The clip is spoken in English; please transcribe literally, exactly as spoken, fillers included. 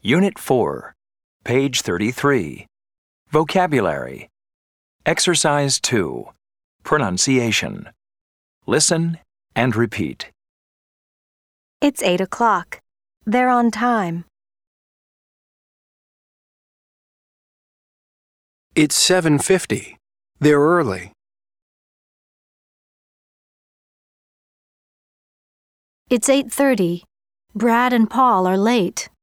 Unit four, page thirty-three. Vocabulary. Exercise two. Pronunciation. Listen and repeat. It's eight o'clock. They're on time. It's seven fifty. They're early. It's eight thirty. Brad and Paul are late.